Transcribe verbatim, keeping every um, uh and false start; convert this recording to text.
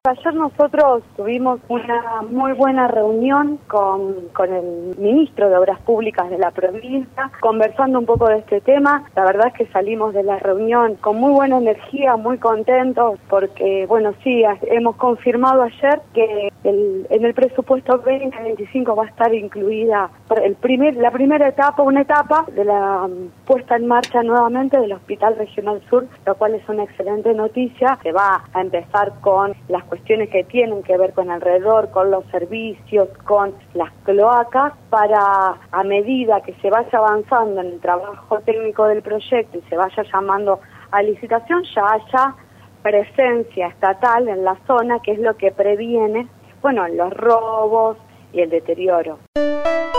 Ayer nosotros tuvimos una muy buena reunión con, con el ministro de Obras Públicas de la provincia, conversando un poco de este tema. La verdad es que salimos de la reunión con muy buena energía, muy contentos, porque, bueno, sí, hemos confirmado ayer que el, en el presupuesto veinte veinticinco va a estar incluida el primer, la primera etapa, una etapa de la um, puesta en marcha nuevamente del Hospital Regional Sur, lo cual es una excelente noticia. Se va a empezar con las cuestiones que tienen que ver con alrededor, con los servicios, con las cloacas, para a medida que se vaya avanzando en el trabajo técnico del proyecto y se vaya llamando a licitación, ya haya presencia estatal en la zona, que es lo que previene, bueno, los robos y el deterioro.